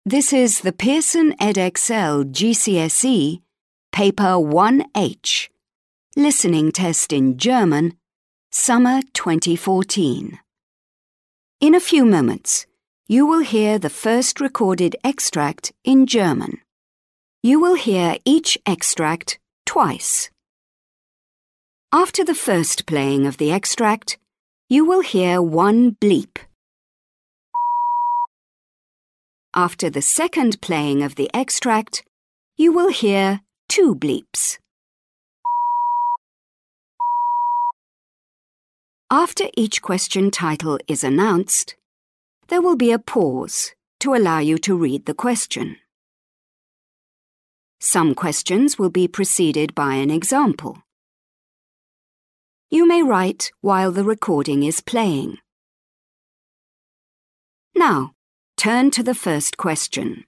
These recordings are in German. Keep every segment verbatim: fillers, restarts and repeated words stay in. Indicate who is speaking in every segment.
Speaker 1: This is the Pearson Edexcel G C S E, Paper one H, Listening Test in German, Summer twenty fourteen. In a few moments, you will hear the first recorded extract in German. You will hear each extract twice. After the first playing of the extract, you will hear one bleep. After the second playing of the extract, you will hear two bleeps. After each question title is announced, there will be a pause to allow you to read the question. Some questions will be preceded by an example. You may write while the recording is playing. Now, turn to the first question.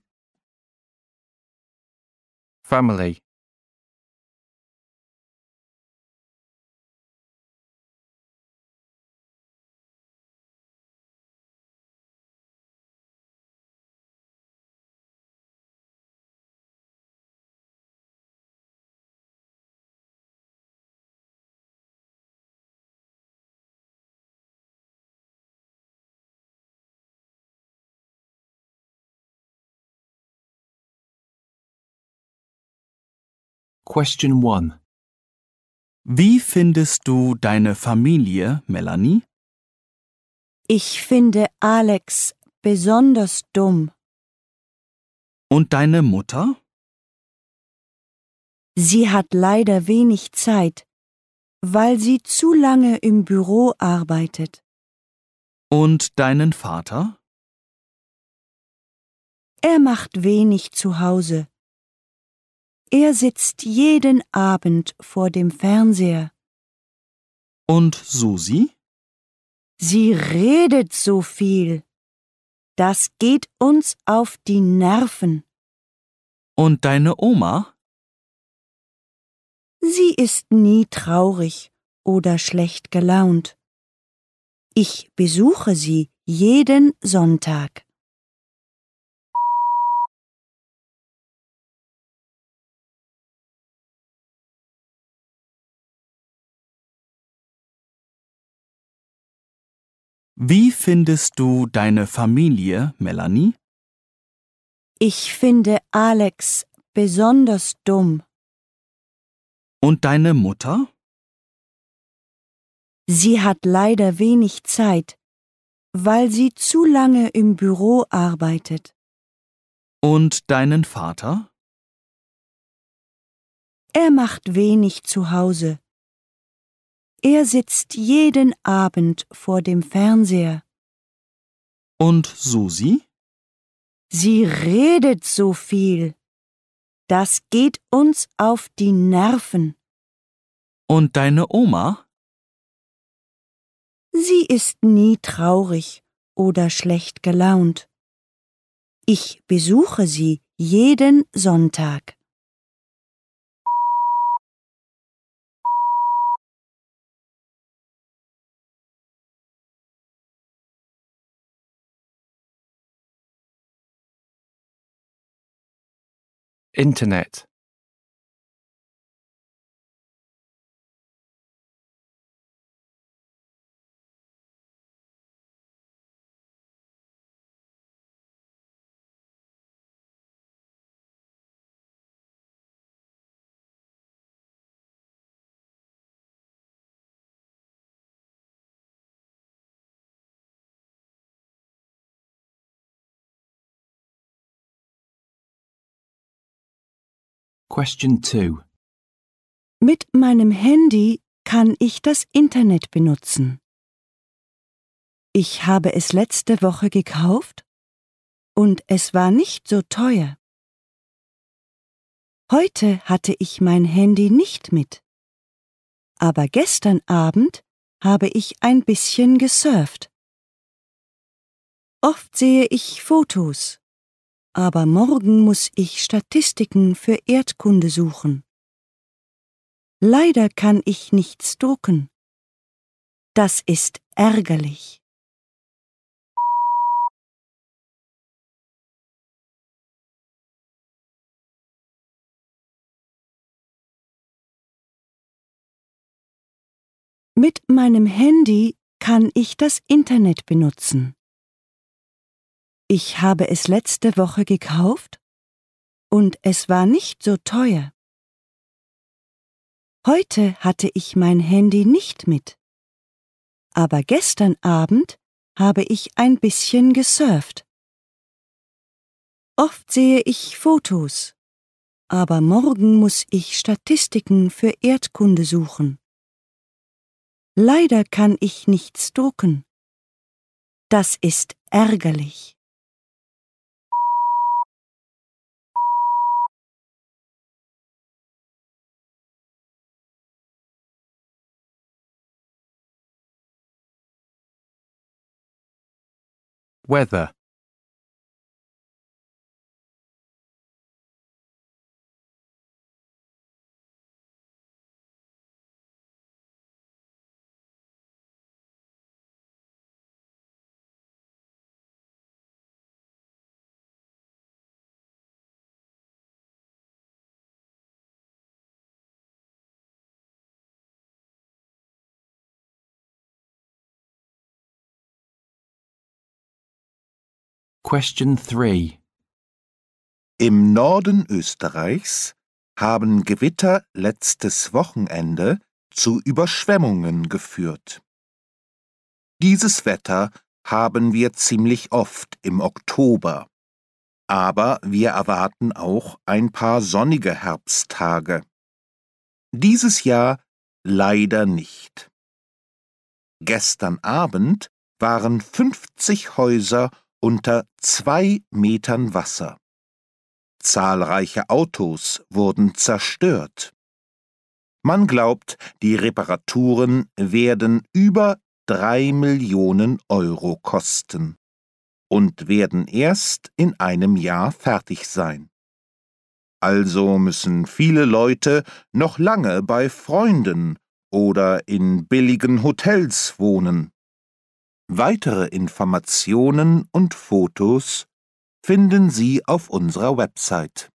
Speaker 2: Family. Question one.
Speaker 3: Wie findest du deine Familie, Melanie?
Speaker 4: Ich finde Alex besonders dumm.
Speaker 3: Und deine Mutter?
Speaker 4: Sie hat leider wenig Zeit, weil sie zu lange im Büro arbeitet.
Speaker 3: Und deinen Vater?
Speaker 4: Er macht wenig zu Hause. Er sitzt jeden Abend vor dem Fernseher.
Speaker 3: Und Susi?
Speaker 4: Sie redet so viel. Das geht uns auf die Nerven.
Speaker 3: Und deine Oma?
Speaker 4: Sie ist nie traurig oder schlecht gelaunt. Ich besuche sie jeden Sonntag.
Speaker 3: Wie findest du deine Familie, Melanie?
Speaker 4: Ich finde Alex besonders dumm.
Speaker 3: Und deine Mutter?
Speaker 4: Sie hat leider wenig Zeit, weil sie zu lange im Büro arbeitet.
Speaker 3: Und deinen Vater?
Speaker 4: Er macht wenig zu Hause. Er sitzt jeden Abend vor dem Fernseher.
Speaker 3: Und Susi?
Speaker 4: Sie redet so viel. Das geht uns auf die Nerven.
Speaker 3: Und deine Oma?
Speaker 4: Sie ist nie traurig oder schlecht gelaunt. Ich besuche sie jeden Sonntag.
Speaker 2: Internet. Question two.
Speaker 4: Mit meinem Handy kann ich das Internet benutzen. Ich habe es letzte Woche gekauft und es war nicht so teuer. Heute hatte ich mein Handy nicht mit. Aber gestern Abend habe ich ein bisschen gesurft. Oft sehe ich Fotos, aber morgen muss ich Statistiken für Erdkunde suchen. Leider kann ich nichts drucken. Das ist ärgerlich. Mit meinem Handy kann ich das Internet benutzen. Ich habe es letzte Woche gekauft und es war nicht so teuer. Heute hatte ich mein Handy nicht mit, aber gestern Abend habe ich ein bisschen gesurft. Oft sehe ich Fotos, aber morgen muss ich Statistiken für Erdkunde suchen. Leider kann ich nichts drucken. Das ist ärgerlich.
Speaker 2: Weather. Question three.
Speaker 5: Im Norden Österreichs haben Gewitter letztes Wochenende zu Überschwemmungen geführt. Dieses Wetter haben wir ziemlich oft im Oktober, aber wir erwarten auch ein paar sonnige Herbsttage. Dieses Jahr leider nicht. Gestern Abend waren fünfzig Häuser unter zwei Metern Wasser. Zahlreiche Autos wurden zerstört. Man glaubt, die Reparaturen werden über drei Millionen Euro kosten und werden erst in einem Jahr fertig sein. Also müssen viele Leute noch lange bei Freunden oder in billigen Hotels wohnen. Weitere Informationen und Fotos finden Sie auf unserer Website.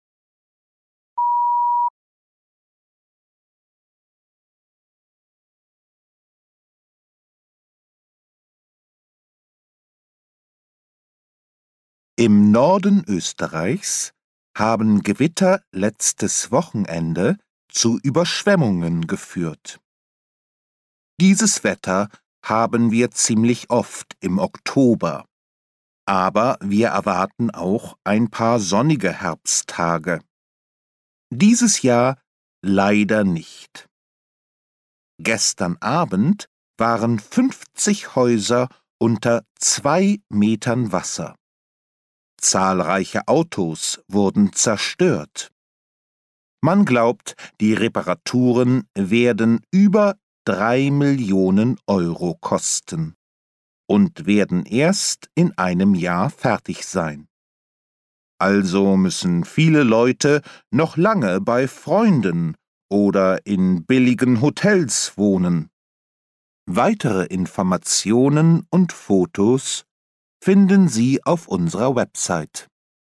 Speaker 5: Im Norden Österreichs haben Gewitter letztes Wochenende zu Überschwemmungen geführt. Dieses Wetter haben wir ziemlich oft im Oktober, aber wir erwarten auch ein paar sonnige Herbsttage. Dieses Jahr leider nicht. Gestern Abend waren fünfzig Häuser unter zwei Metern Wasser. Zahlreiche Autos wurden zerstört. Man glaubt, die Reparaturen werden über drei Millionen Euro kosten und werden erst in einem Jahr fertig sein. Also müssen viele Leute noch lange bei Freunden oder in billigen Hotels wohnen. Weitere Informationen und Fotos finden Sie auf unserer Website.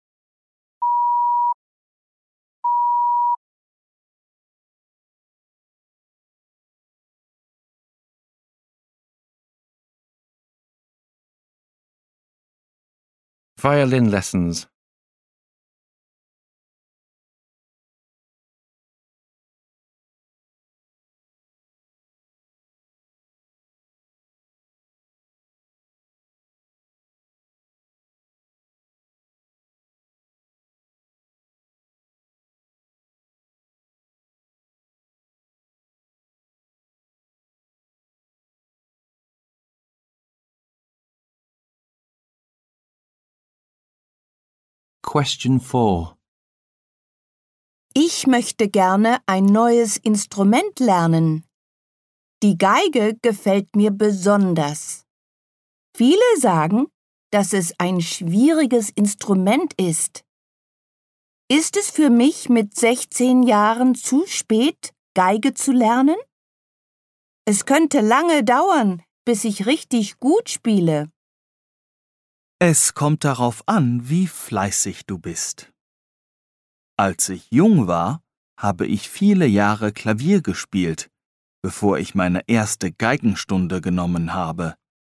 Speaker 2: Violin lessons. Question four.
Speaker 6: Ich möchte gerne ein neues Instrument lernen. Die Geige gefällt mir besonders. Viele sagen, dass es ein schwieriges Instrument ist. Ist es für mich mit sechzehn Jahren zu spät, Geige zu lernen? Es könnte lange dauern, bis ich richtig gut spiele.
Speaker 3: Es kommt darauf an, wie fleißig du bist. Als ich jung war, habe ich viele Jahre Klavier gespielt bevor ich meine erste Geigenstunde genommen habe.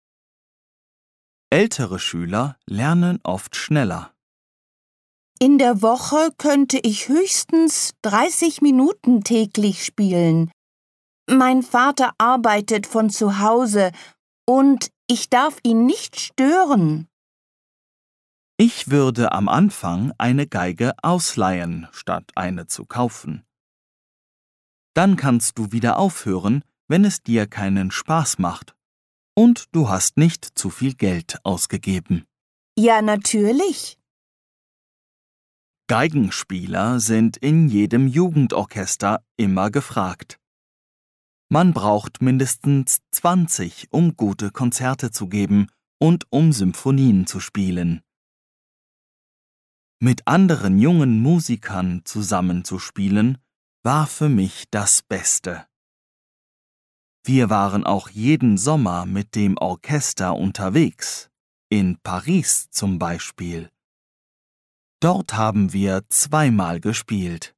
Speaker 3: Ältere Schüler lernen oft schneller.
Speaker 6: In der Woche könnte ich höchstens dreißig Minuten täglich spielen. Mein Vater arbeitet von zu Hause und ich darf ihn nicht stören.
Speaker 3: Ich würde am Anfang eine Geige ausleihen, statt eine zu kaufen. Dann kannst du wieder aufhören, wenn es dir keinen Spaß macht. Und du hast nicht zu viel Geld ausgegeben.
Speaker 6: Ja, natürlich.
Speaker 3: Geigenspieler sind in jedem Jugendorchester immer gefragt. Man braucht mindestens zwanzig, um gute Konzerte zu geben und um Symphonien zu spielen. Mit anderen jungen Musikern zusammenzuspielen, war für mich das Beste. Wir waren auch jeden Sommer mit dem Orchester unterwegs, in Paris zum Beispiel. Dort haben wir zweimal gespielt.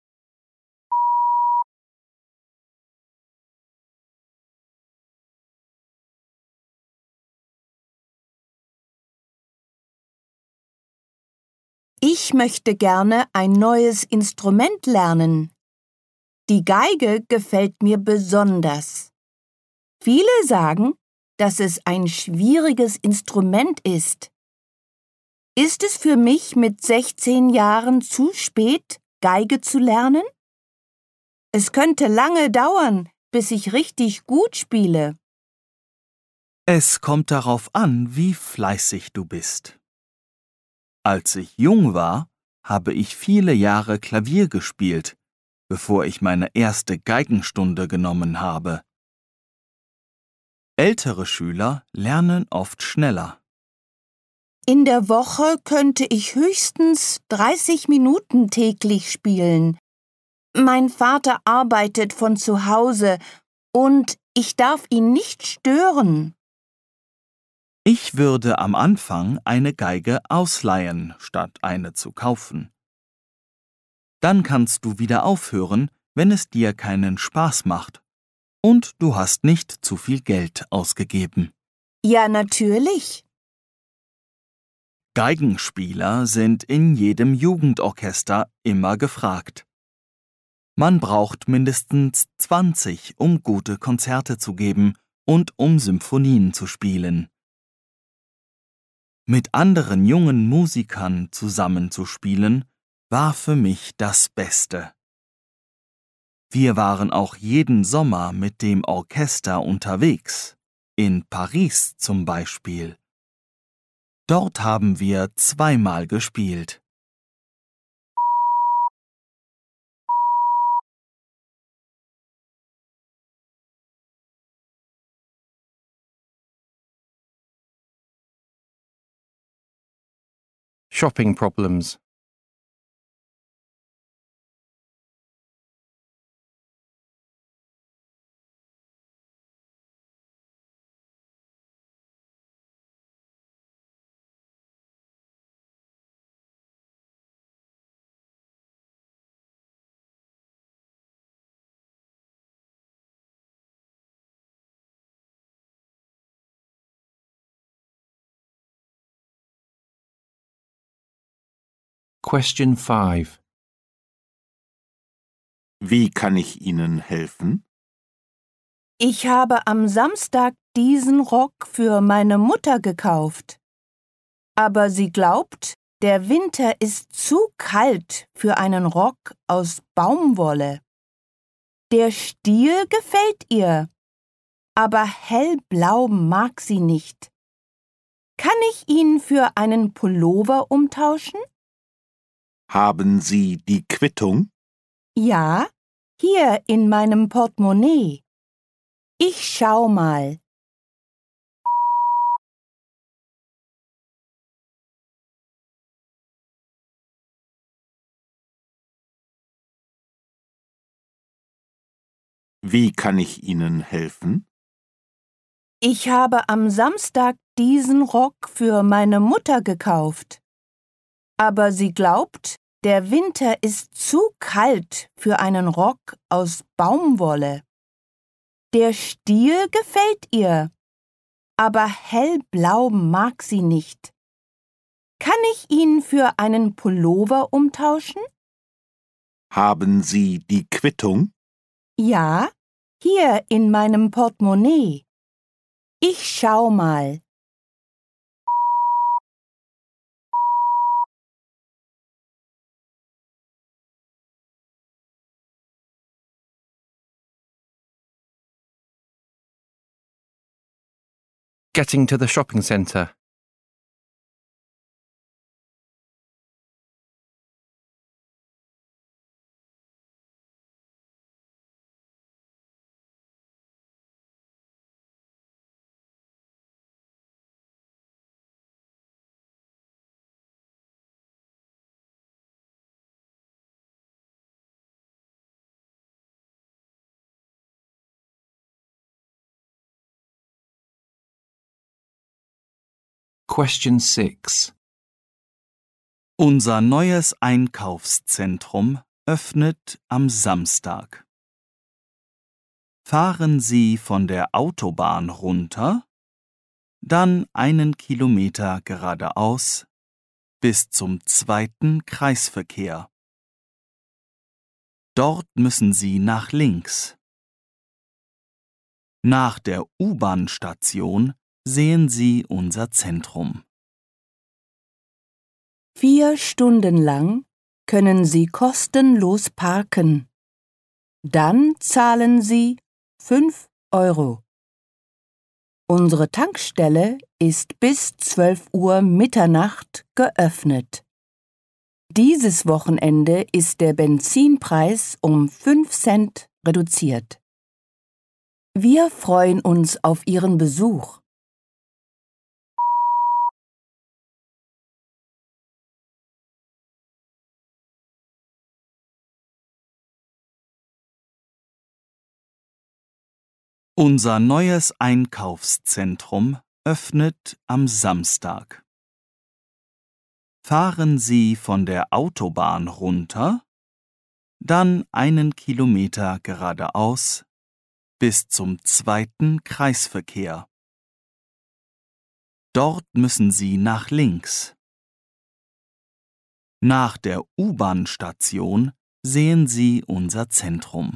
Speaker 6: Ich möchte gerne ein neues Instrument lernen. Die Geige gefällt mir besonders. Viele sagen, dass es ein schwieriges Instrument ist. Ist es für mich mit sechzehn Jahren zu spät, Geige zu lernen? Es könnte lange dauern, bis ich richtig gut spiele.
Speaker 3: Es kommt darauf an, wie fleißig du bist. Als ich jung war, habe ich viele Jahre Klavier gespielt, bevor ich meine erste Geigenstunde genommen habe. Ältere Schüler lernen oft schneller.
Speaker 6: In der Woche könnte ich höchstens dreißig Minuten täglich spielen. Mein Vater arbeitet von zu Hause und ich darf ihn nicht stören.
Speaker 3: Ich würde am Anfang eine Geige ausleihen, statt eine zu kaufen. Dann kannst du wieder aufhören, wenn es dir keinen Spaß macht. Und du hast nicht zu viel Geld ausgegeben.
Speaker 6: Ja, natürlich.
Speaker 3: Geigenspieler sind in jedem Jugendorchester immer gefragt. Man braucht mindestens zwanzig, um gute Konzerte zu geben und um Symphonien zu spielen. Mit anderen jungen Musikern zusammenzuspielen, war für mich das Beste. Wir waren auch jeden Sommer mit dem Orchester unterwegs, in Paris zum Beispiel. Dort haben wir zweimal gespielt.
Speaker 2: Shopping problems. Question five.
Speaker 5: Wie kann ich Ihnen helfen?
Speaker 6: Ich habe am Samstag diesen Rock für meine Mutter gekauft. Aber sie glaubt, der Winter ist zu kalt für einen Rock aus Baumwolle. Der Stil gefällt ihr, aber hellblau mag sie nicht. Kann ich ihn für einen Pullover umtauschen?
Speaker 5: Haben Sie die Quittung?
Speaker 6: Ja, hier in meinem Portemonnaie. Ich schau mal.
Speaker 5: Wie kann ich Ihnen helfen?
Speaker 6: Ich habe am Samstag diesen Rock für meine Mutter gekauft. Aber sie glaubt, der Winter ist zu kalt für einen Rock aus Baumwolle. Der Stil gefällt ihr, aber hellblau mag sie nicht. Kann ich ihn für einen Pullover umtauschen?
Speaker 5: Haben Sie die Quittung?
Speaker 6: Ja, hier in meinem Portemonnaie. Ich schau mal.
Speaker 2: Getting to the shopping centre. Question six.
Speaker 3: Unser neues Einkaufszentrum öffnet am Samstag. Fahren Sie von der Autobahn runter, dann einen Kilometer geradeaus bis zum zweiten Kreisverkehr. Dort müssen Sie nach links. Nach der U-Bahn-Station sehen Sie unser Zentrum.
Speaker 6: Vier Stunden lang können Sie kostenlos parken. Dann zahlen Sie fünf Euro. Unsere Tankstelle ist bis zwölf Uhr Mitternacht geöffnet. Dieses Wochenende ist der Benzinpreis um fünf Cent reduziert. Wir freuen uns auf Ihren Besuch.
Speaker 3: Unser neues Einkaufszentrum öffnet am Samstag. Fahren Sie von der Autobahn runter, dann einen Kilometer geradeaus bis zum zweiten Kreisverkehr. Dort müssen Sie nach links. Nach der U-Bahn-Station sehen Sie unser Zentrum.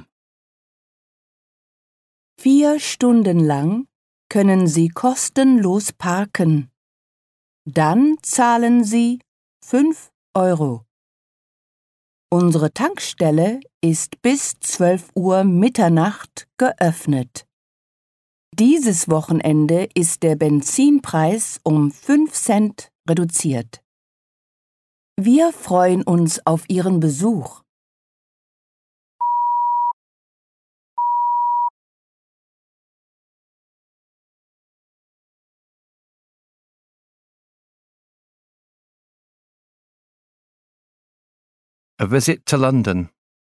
Speaker 6: Vier Stunden lang können Sie kostenlos parken. Dann zahlen Sie fünf Euro. Unsere Tankstelle ist bis zwölf Uhr Mitternacht geöffnet. Dieses Wochenende ist der Benzinpreis um fünf Cent reduziert. Wir freuen uns auf Ihren Besuch.
Speaker 2: A visit to London.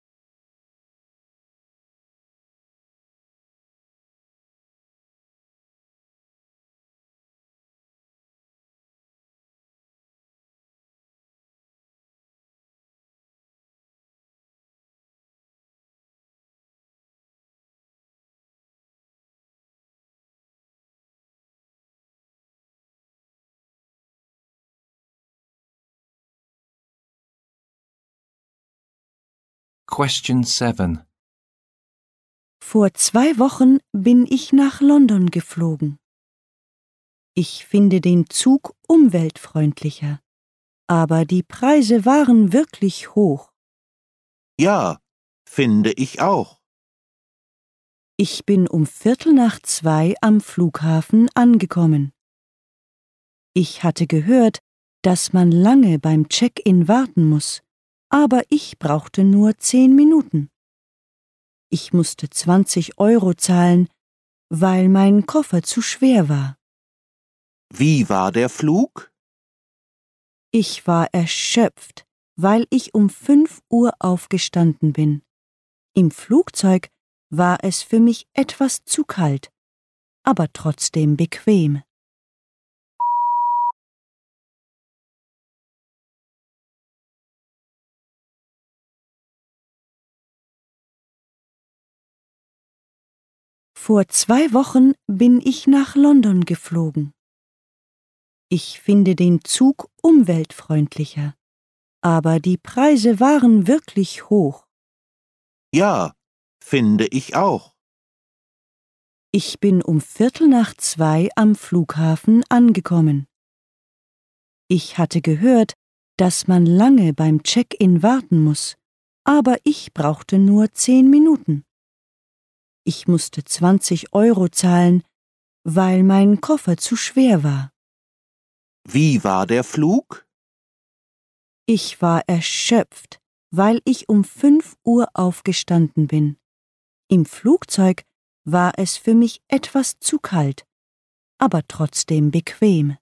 Speaker 2: Question seven.
Speaker 4: Vor zwei Wochen bin ich nach London geflogen. Ich finde den Zug umweltfreundlicher, aber die Preise waren wirklich hoch.
Speaker 5: Ja, finde ich auch.
Speaker 4: Ich bin um Viertel nach zwei am Flughafen angekommen. Ich hatte gehört, dass man lange beim Check-in warten muss, aber ich brauchte nur zehn Minuten. Ich musste zwanzig Euro zahlen, weil mein Koffer zu schwer war.
Speaker 5: Wie war der Flug?
Speaker 4: Ich war erschöpft, weil ich um fünf Uhr aufgestanden bin. Im Flugzeug war es für mich etwas zu kalt, aber trotzdem bequem. Vor zwei Wochen bin ich nach London geflogen. Ich finde den Zug umweltfreundlicher, aber die Preise waren wirklich hoch.
Speaker 5: Ja, finde ich auch.
Speaker 4: Ich bin um Viertel nach zwei am Flughafen angekommen. Ich hatte gehört, dass man lange beim Check-in warten muss, aber ich brauchte nur zehn Minuten. Ich musste zwanzig Euro zahlen, weil mein Koffer zu schwer war.
Speaker 5: Wie war der Flug?
Speaker 4: Ich war erschöpft, weil ich um fünf Uhr aufgestanden bin. Im Flugzeug war es für mich etwas zu kalt, aber trotzdem bequem.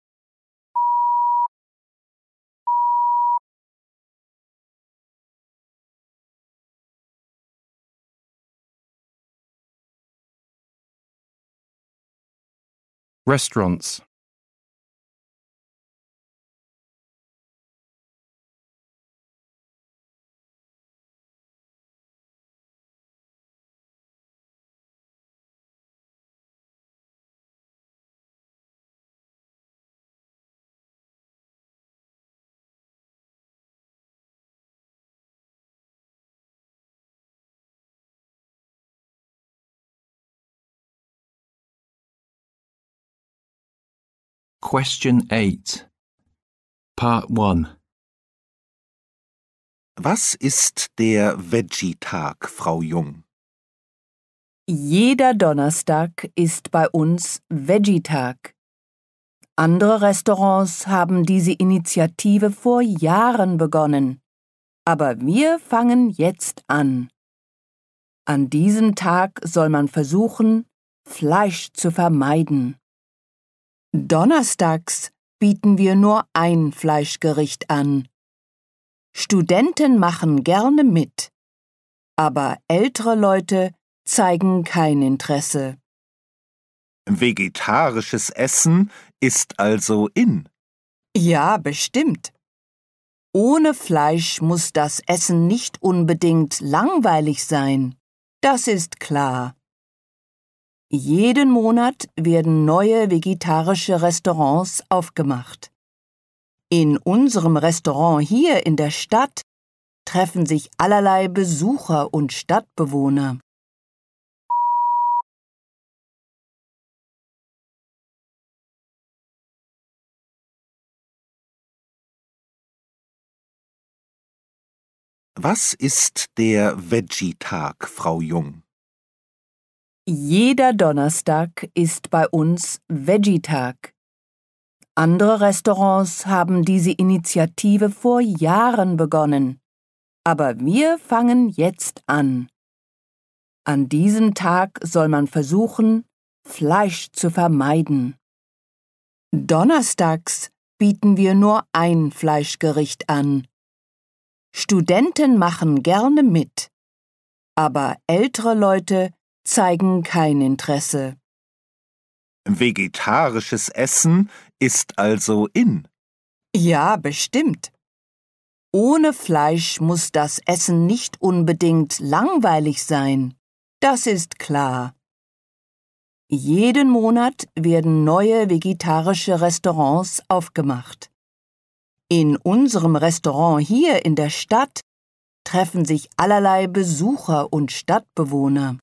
Speaker 2: Restaurants. Question eight. Part one.
Speaker 5: Was ist der Veggie-Tag, Frau Jung?
Speaker 6: Jeder Donnerstag ist bei uns Veggie-Tag. Andere Restaurants haben diese Initiative vor Jahren begonnen, aber wir fangen jetzt an. An diesem Tag soll man versuchen, Fleisch zu vermeiden. Donnerstags bieten wir nur ein Fleischgericht an. Studenten machen gerne mit, aber ältere Leute zeigen kein Interesse.
Speaker 5: Vegetarisches Essen ist also in.
Speaker 6: Ja, bestimmt. Ohne Fleisch muss das Essen nicht unbedingt langweilig sein. Das ist klar. Jeden Monat werden neue vegetarische Restaurants aufgemacht. In unserem Restaurant hier in der Stadt treffen sich allerlei Besucher und Stadtbewohner.
Speaker 5: Was ist der Veggie-Tag, Frau Jung?
Speaker 6: Jeder Donnerstag ist bei uns Veggie-Tag. Andere Restaurants haben diese Initiative vor Jahren begonnen, aber wir fangen jetzt an. An diesem Tag soll man versuchen, Fleisch zu vermeiden. Donnerstags bieten wir nur ein Fleischgericht an. Studenten machen gerne mit, aber ältere Leute zeigen kein Interesse.
Speaker 5: Vegetarisches Essen ist also in.
Speaker 6: Ja, bestimmt. Ohne Fleisch muss das Essen nicht unbedingt langweilig sein. Das ist klar. Jeden Monat werden neue vegetarische Restaurants aufgemacht. In unserem Restaurant hier in der Stadt treffen sich allerlei Besucher und Stadtbewohner.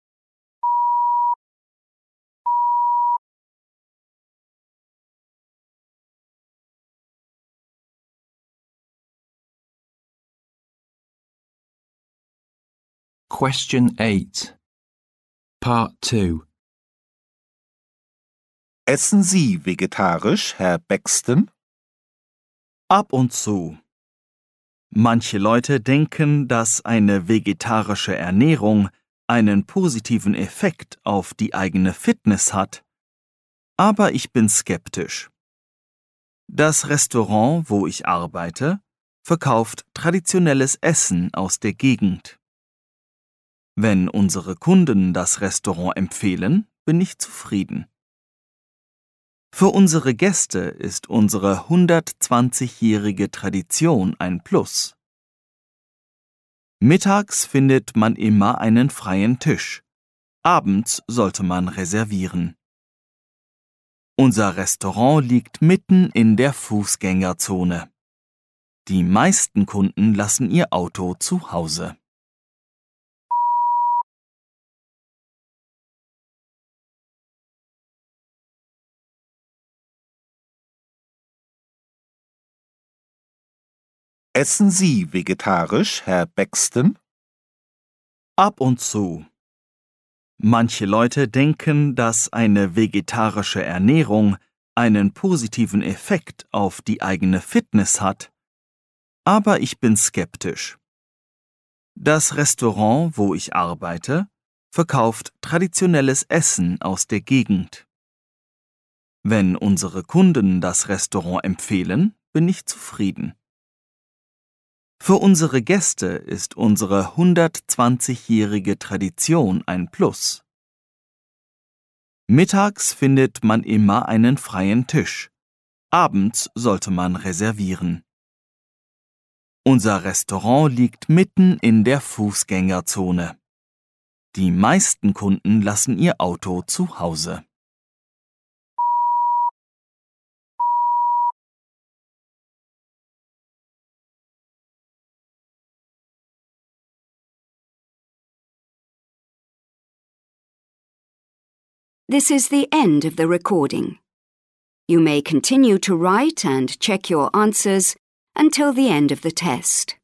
Speaker 2: Question eight. Part two.
Speaker 5: Essen Sie vegetarisch, Herr Bexton?
Speaker 3: Ab und zu. Manche Leute denken, dass eine vegetarische Ernährung einen positiven Effekt auf die eigene Fitness hat. Aber ich bin skeptisch. Das Restaurant, wo ich arbeite, verkauft traditionelles Essen aus der Gegend. Wenn unsere Kunden das Restaurant empfehlen, bin ich zufrieden. Für unsere Gäste ist unsere hundertzwanzigjährige Tradition ein Plus. Mittags findet man immer einen freien Tisch. Abends sollte man reservieren. Unser Restaurant liegt mitten in der Fußgängerzone. Die meisten Kunden lassen ihr Auto zu Hause.
Speaker 5: Essen Sie vegetarisch, Herr Bexton?
Speaker 3: Ab und zu. Manche Leute denken, dass eine vegetarische Ernährung einen positiven Effekt auf die eigene Fitness hat. Aber ich bin skeptisch. Das Restaurant, wo ich arbeite, verkauft traditionelles Essen aus der Gegend. Wenn unsere Kunden das Restaurant empfehlen, bin ich zufrieden. Für unsere Gäste ist unsere hundertzwanzigjährige Tradition ein Plus. Mittags findet man immer einen freien Tisch. Abends sollte man reservieren. Unser Restaurant liegt mitten in der Fußgängerzone. Die meisten Kunden lassen ihr Auto zu Hause.
Speaker 1: This is the end of the recording. You may continue to write and check your answers until the end of the test.